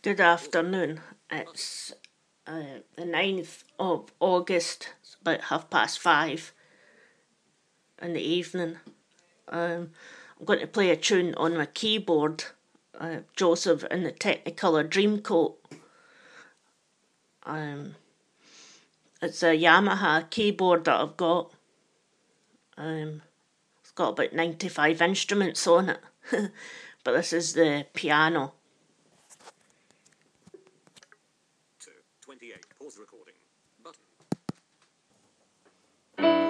Good afternoon. It's the 9th of August. It's about 5:30 in the evening. I'm going to play a tune on my keyboard, Joseph in the Technicolor Dreamcoat. It's a Yamaha keyboard that I've got. It's got about 95 instruments on it, but this is the piano. 28. Pause recording. Button.